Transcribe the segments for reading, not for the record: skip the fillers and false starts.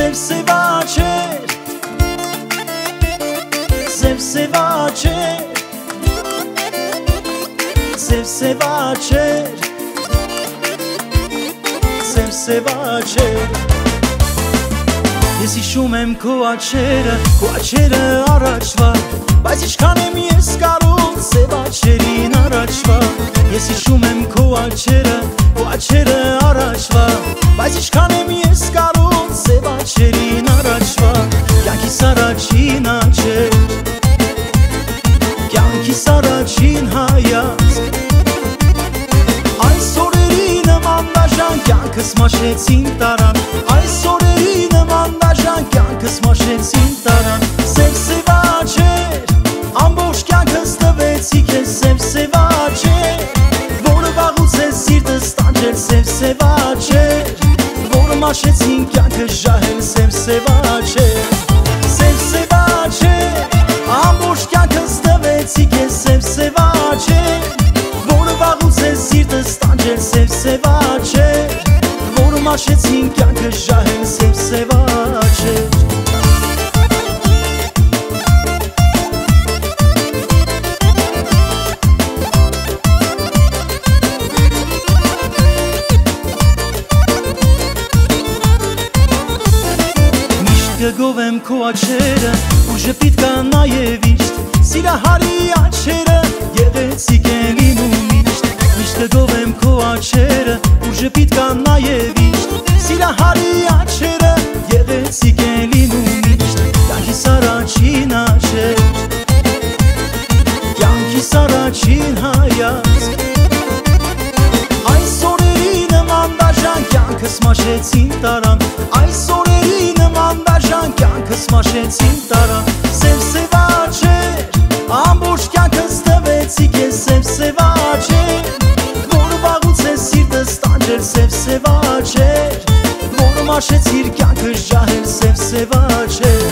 Սև-սևաչեր, սև-սևաչեր, սև-սևաչեր, սև-սևաչեր Ես հիշում եմ քո աչերը առաջվա Բայց ինչքան եմ ես կարում սևաչերին առաջվա Ես հիշում եմ քո աչերը առաջվա Բայց ինչքան եմ ես կարում սևաչերին առաջվա Կյանքիս առաջին աչեր Կյանքիս առաջին հայացք Այս օրերի նման դաժան կյանքս մաշեցին տարան Այս օրերի նման դաժան կյանքս մաշեցին տարան Սև-սևաչեր, ամբողջ կյանքս տվեցի քեզ սև-սևաչեր Որը վաղուց է սիրտս տանջել սև-սևաչեր Որը մաշեցին կյանքս ժահել սև-սևաչեր Սև-սևաչեր, ամբողջ կյանքս տվեցի քեզ սև-սևաչեր Որը վաղուց է սիրտս տանջել սև-սևաչեր Որը մաշեցին կյանքս ժահել սև-սևաչեր Գովեմ քո աչերը ու ժպիտ կա նաև իշտ Սիրահարի աչերը գեղեցիկ են լինում միշտ Միշտ գովեմ քո աչերը ու ժպիտ կա նաև իշտ Սիրահարի աչերը գեղեցիկ են լինում միշտ Կյանքիս առաջին աչեր Կյանքիս առաջին հայացք Այս օրերի նման դաժան կյանքս մաշեցին տարան Այս օրերի նման դաժան կյանքս մաշեցին տարան Սև-սևաչեր, ամբողջ կյանքս տվեցի քեզ սև-սևաչեր Որը վաղուց է սիրտս տանջել սև-սևաչեր Որը մաշեցիր կյանքս ժահել սև-սևաչեր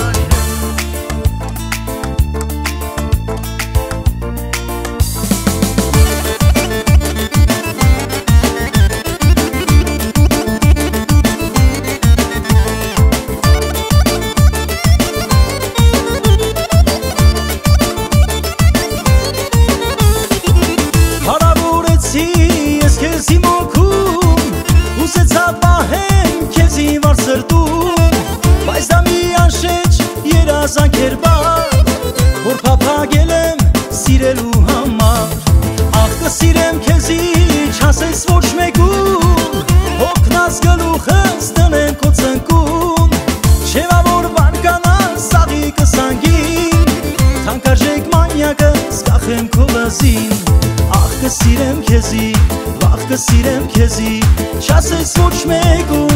Ուզեցա պահեմ քեզի վար սրտում Բայց դա մի անշեջ երազանք էր բար Որ փափագել եմ սիրելու համար Ախ կսիրեմ քեզի չասես ոչ մեկում Հոգնած գլուխս դնեմ քո ծնկում Չևա որ բարկանան սաղի կսանգին Թանկարժեք մանյակը սկախեմ քո լզին Ախ կսիրեմ քեզի Վաղ կսիրեմ քեզի չասես ոչ մեկում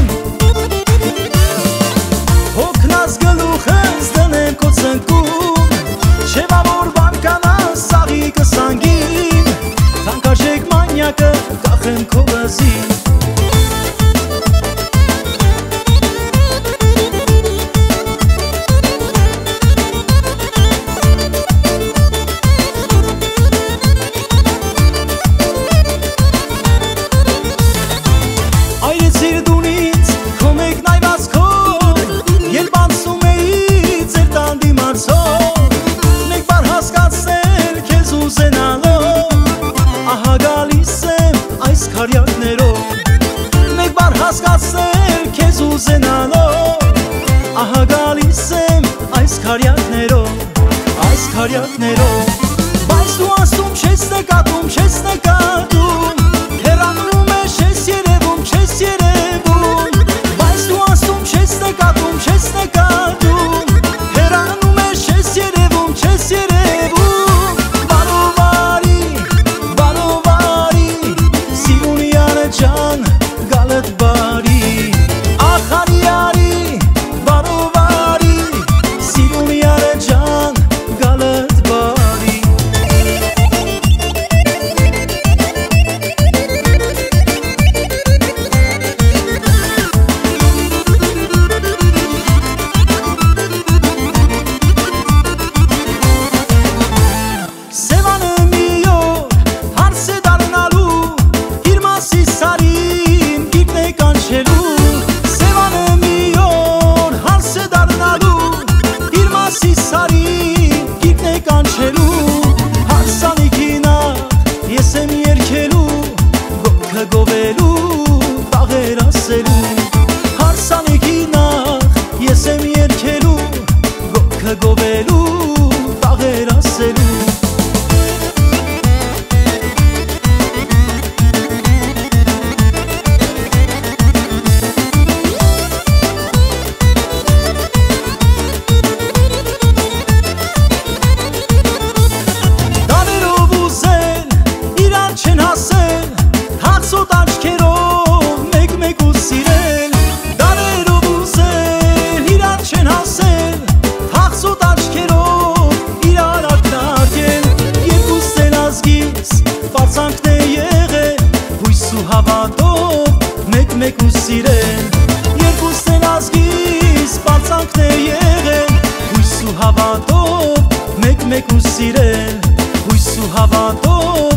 Հոգնած գլուխս դնեմ քո ծնկում Չևա որ բարկանան սաղի կսանգին Թանկարժեք մանյակը կախեմ քո լզին Մեկ բար հասկացնել քեզ ուզենալով Ահա գալիս եմ այս քարյակներով Բայց դու ասում չես նկատում Հեռանում ես չես երևում Բայց դու ասում չես նկատում Հեռանում ես չես երևում Ջան գալդ բարի Ախարի արի բարովարի Սիրունի արե ջան գալդ բարի ու հավատով մեկ-մեկ ու սիրել Երկուսն են ազգիս բարձանքն է եղել Հույս ու հավատով մեկ-մեկ ու սիրել Հույս ու հավատով